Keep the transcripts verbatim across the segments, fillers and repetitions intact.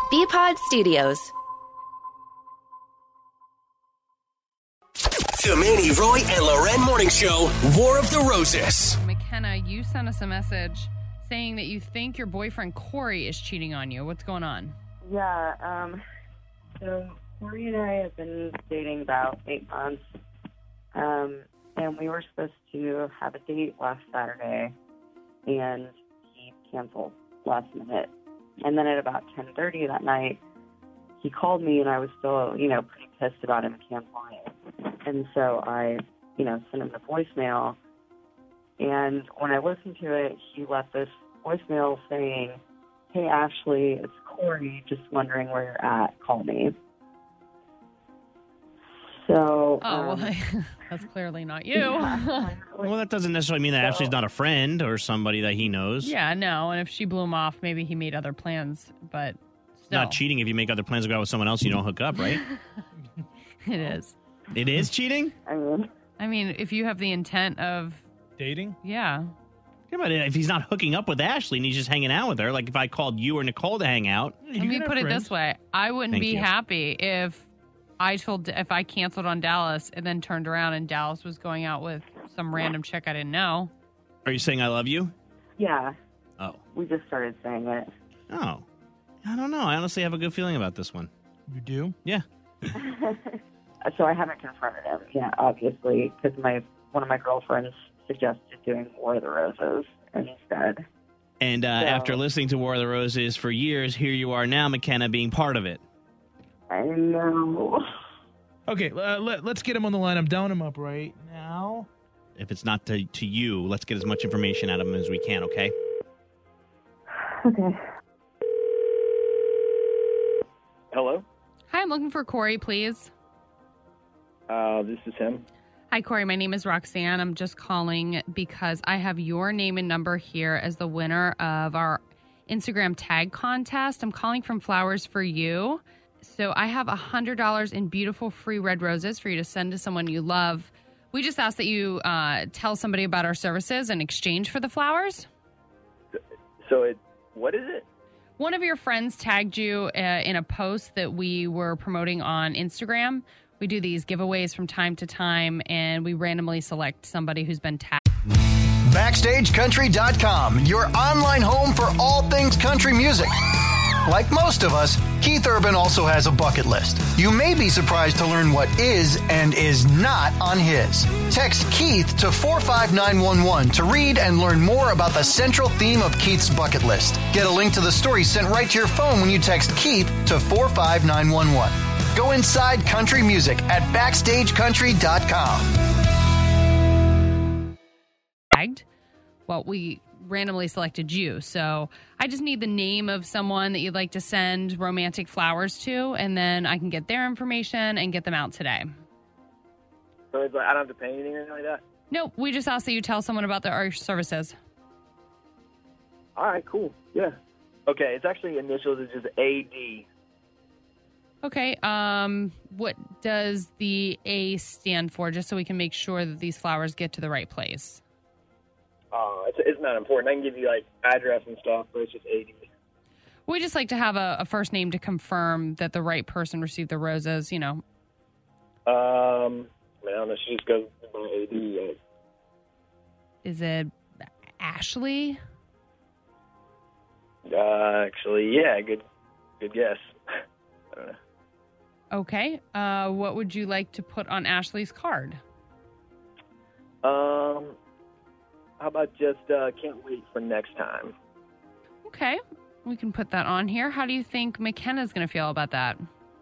B-Pod Studios. The Manny, Roy, and Loren Morning Show, War of the Roses. McKenna, you sent us a message saying that you think your boyfriend Corey is cheating on you. What's going on? Yeah, um, so Corey and I have been dating about eight months, um, and we were supposed to have a date last Saturday, and he canceled last minute. And then at about ten thirty that night, he called me, and I was still, you know, pretty pissed about him canceling. And so I, you know, sent him the voicemail. And when I listened to it, he left this voicemail saying, "Hey, Ashley, it's Corey. Just wondering where you're at. Call me." So, oh, um, well, that's clearly not you. Yeah. Well, that doesn't necessarily mean that So- Ashley's not a friend or somebody that he knows. Yeah, no. And if she blew him off, maybe he made other plans. But still. Not cheating if you make other plans to go out with someone else you don't hook up, right? It is. It is cheating? I mean, I mean, if you have the intent of, Dating? yeah. Yeah, but if he's not hooking up with Ashley and he's just hanging out with her, like if I called you or Nicole to hang out, Let me put it this way. I wouldn't Thank be you. happy if I told if I canceled on Dallas and then turned around and Dallas was going out with some random chick I didn't know. are you saying I love you? yeah, Oh. we just started saying it. Oh. I don't know. I honestly have a good feeling about this one. You do? Yeah. So I haven't confronted him yet, obviously, because my one of my girlfriends suggested doing War of the Roses instead. And uh, So- after listening to War of the Roses for years, here you are now, McKenna, being part of it. I know. Okay, uh, let, let's get him on the line. I'm dialing him up right now. If it's not to, to you, let's get as much information out of him as we can, okay? Okay. Hello? Hi, I'm looking for Corey, please. Uh, this is him. Hi, Corey. My name is Roxanne. I'm just calling because I have your name and number here as the winner of our Instagram tag contest. I'm calling from Flowers for You. So I have one hundred dollars in beautiful free red roses for you to send to someone you love. We just ask that you uh, tell somebody about our services in exchange for the flowers. So it, what is it? One of your friends tagged you uh, in a post that we were promoting on Instagram. We do these giveaways from time to time, and we randomly select somebody who's been tagged. Backstage Country dot com, your online home for all things country music. Like most of us, Keith Urban also has a bucket list. You may be surprised to learn what is and is not on his. Text Keith to four five nine one one to read and learn more about the central theme of Keith's bucket list. Get a link to the story sent right to your phone when you text Keith to four five nine one one. Go inside country music at Backstage Country dot com. tagged. Well, we randomly selected you. So I just need the name of someone that you'd like to send romantic flowers to, and then I can get their information and get them out today. So it's like I don't have to pay anything or anything like that? Nope, we just ask that you tell someone about the, our services. All right, cool. Yeah. Okay, it's actually initials is just A D. Okay, um, what does the A stand for, just so we can make sure that these flowers get to the right place? Oh, it's, it's not important. I can give you, like, address and stuff, but it's just A D. We just like to have a, a first name to confirm that the right person received the roses, you know. Um, I don't know, she just goes by A D. Like. Is it Ashley? Uh, actually, yeah, good good guess. I don't know. Okay, uh, what would you like to put on Ashley's card? Um, how about just uh, can't wait for next time? Okay, we can put that on here. How do you think McKenna's going to feel about that?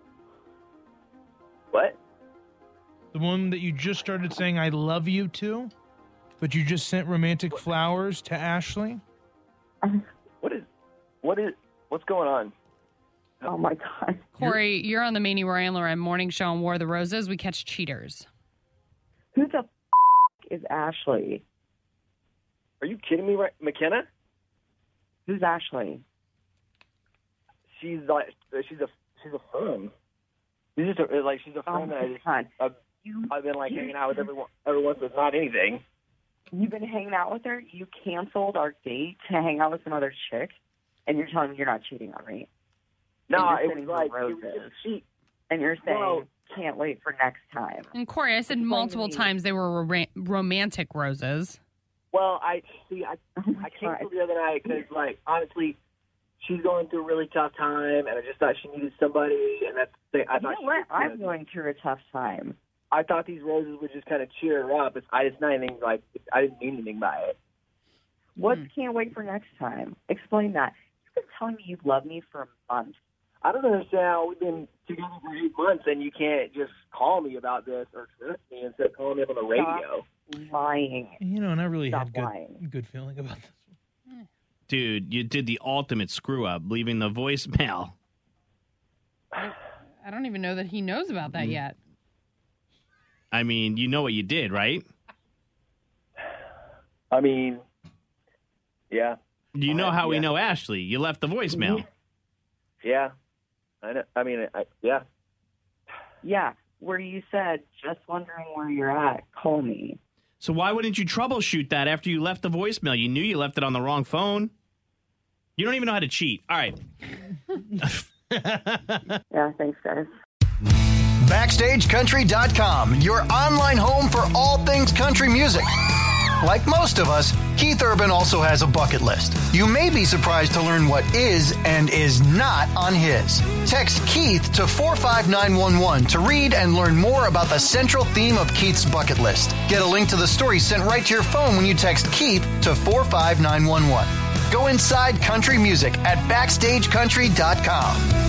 What? The one that you just started saying I love you to, but you just sent romantic flowers to Ashley? What is, what is, what's going on? Oh, my God. Corey, you're on the Manny, Roy, and Loren morning show on War of the Roses. We catch cheaters. Who the f- is Ashley? Are you kidding me, right, McKenna? Who's Ashley? She's like, she's a, she's a friend. She's just a, like, she's a Oh, friend that I my just, God. I've, You, I've been like you- hanging out with everyone, everyone, but not anything. You've been hanging out with her? You canceled our date to hang out with some other chick? And you're telling me you're not cheating on me? No, and it you're was sending her like it roses, was just, she. and you're saying Well, can't wait for next time. And Corey, I said Explain to multiple me. times they were ro- romantic roses. Well, I see. I Oh my I canceled God. the other night because, like, honestly, she's going through a really tough time, and I just thought she needed somebody, and that's the thing. I You thought know she what? was I'm gonna- going through a tough time. I thought these roses would just kind of cheer her up. It's, I it's not anything like I didn't mean anything by it. What Hmm. can't wait for next time? Explain that. You've been telling me you love me for months. I don't understand how we've been together for eight months, and you can't just call me about this or text me instead of calling me up on the radio. Lying. You know, and I really Stop had good, lying. good feeling about this. Dude, you did the ultimate screw up, leaving the voicemail. I don't even know that he knows about that yet. I mean, you know what you did, right? I mean, yeah, You know Uh, how we yeah. know Ashley. You left the voicemail. yeah. I know. I mean, I, yeah. Yeah, where you said, just wondering where you're at, call me. So why wouldn't you troubleshoot that after you left the voicemail? You knew you left it on the wrong phone. You don't even know how to cheat. All right. Yeah, thanks, guys. Backstage Country dot com, your online home for all things country music. Like most of us, Keith Urban also has a bucket list. You may be surprised to learn what is and is not on his. Text Keith to four five nine one one to read and learn more about the central theme of Keith's bucket list. Get a link to the story sent right to your phone when you text Keith to four five nine one one. Go inside country music at Backstage Country dot com.